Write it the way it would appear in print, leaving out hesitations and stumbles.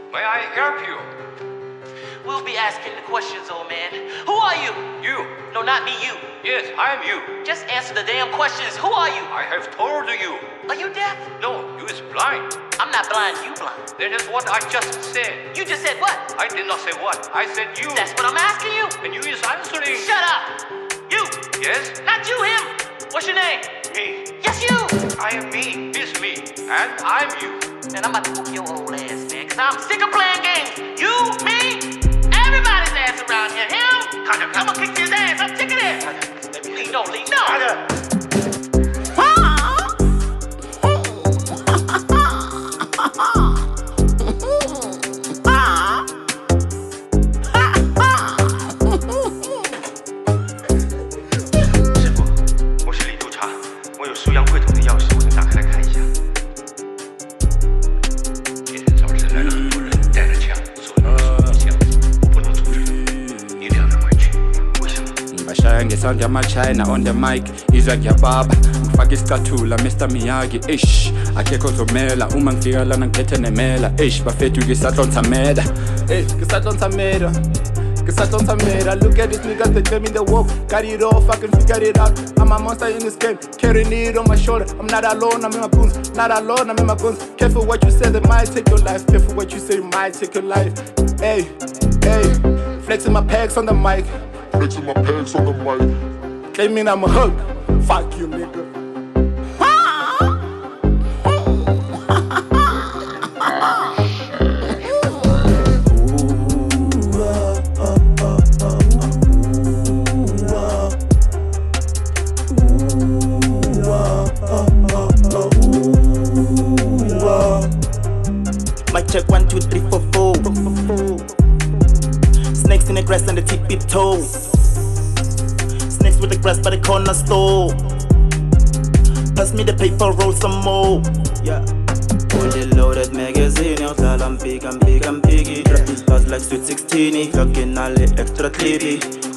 May I help you? We'll be asking the questions, old man. Who are you? You. No, not me, you. Yes, I am you. Just answer the damn questions. Who are you? I have told you. Are you deaf? No, you is blind. I'm not blind, you blind. That is what I just said. You just said what? I did not say what. I said you. That's what I'm asking you. And you is answering. Shut up. You. Yes? Not you, him. What's your name? Me. Yes, you. I am me. It's me. And I'm you. And I'm about to whoop your old ass, man, because I'm sick of playing games. You, me, everybody's ass around here. Him, I'm gonna kick his ass. I'm sick of this. Leave no. 师傅，我是李督察，我有苏阳会筒的钥匙，我能打开来看一下。今天早晨来了很多人，带着枪，手里有手枪，我不能阻止他们，一定要他们去。为什么？ Ngibashaya ngesound yama-China on the mic izwa ngiyababa ngifake isicatula Mr Miyagi ish akekho ozomela uma ngifika lana ngiphethe nemela ish bafethu ngisahlonsamela ngisahlonsamela look at these niggas, they claiming the wolf. Got it all, fucking figured it out. I'm a monster in this game, carrying it on my shoulder. I'm not alone, I'm in my goons. Not alone, I'm in my goons. Careful what you say, they might take your life. Careful what you say, it might take your life. Hey, flexing my pegs on the mic. Claiming I'm a hug. Fuck you, nigga. Mic check 1, 2, 3, 4, 4. Snakes in the grass and the tippy toe. Snakes with the grass by the corner store. Pass me the paper, roll some more. Yeah. Fully loaded magazine, I'm big, I'm piggy. Dropping bars like Sweet 16, clocking all the extra clippy.